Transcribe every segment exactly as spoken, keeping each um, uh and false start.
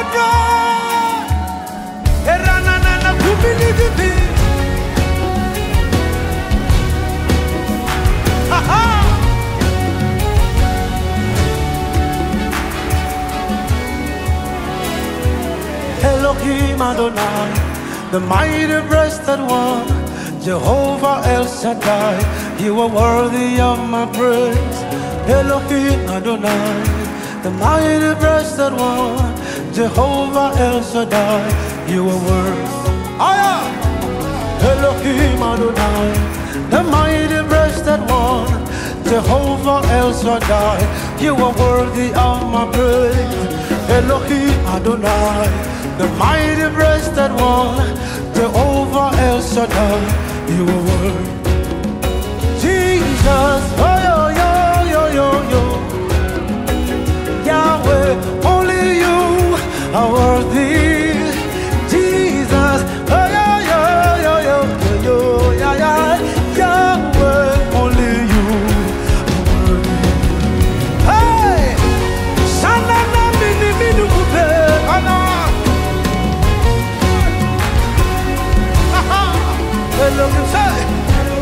Elohim Adonai, the mighty breasted one, Jehovah El Shaddai, you are worthy of my praise. Elohim Adonai, the mighty breasted one, Jehovah El Shaddai, you are worthy. Ah, Elohim Adonai, the mighty breasted one, Jehovah El Shaddai, you are worthy of my praise. Elohim Adonai, the mighty breasted one, Jehovah El Shaddai, you are worthy. Jesus, oh yo yo yo yo yo, Yahweh, only you are worthy. Jesus, oh yo yo yo yo yo yo, yeah yeah, Yahweh, only you are worthy. Hey, Shanana mini mini kupe, ana. Elohim say,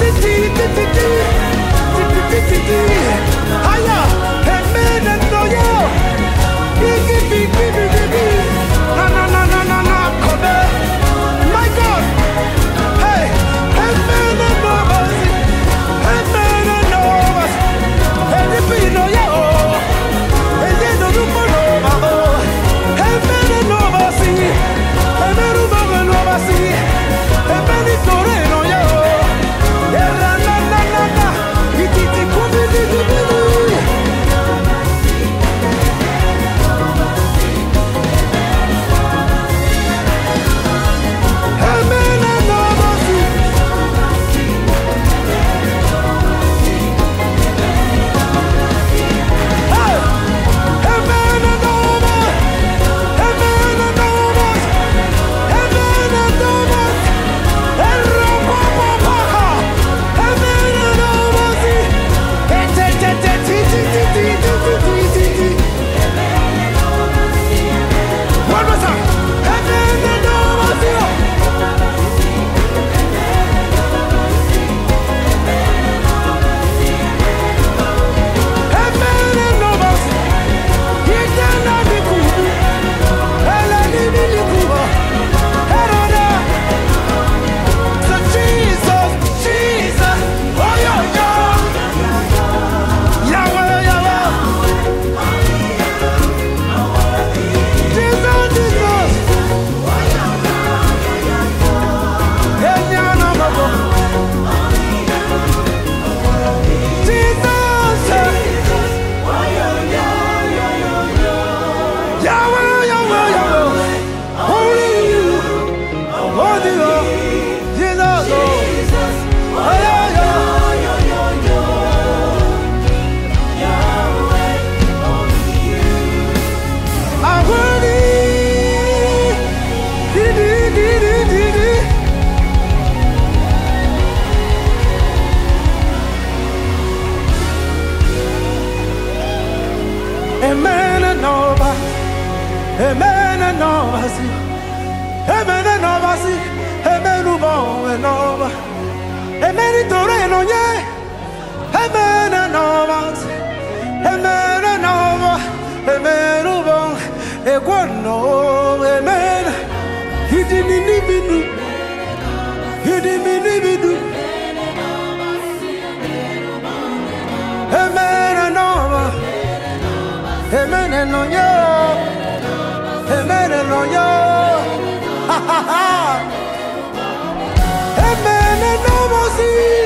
Amen and over. Amen and over. Amen and over. Amen and over. Amen and over. Amen and over. Amen and over. Amen over. Eguano. Amen. You didn't even do. You didn't even do. Amen and over. Amen and on you. Amen and on you. Ha ha ha. Amen and over.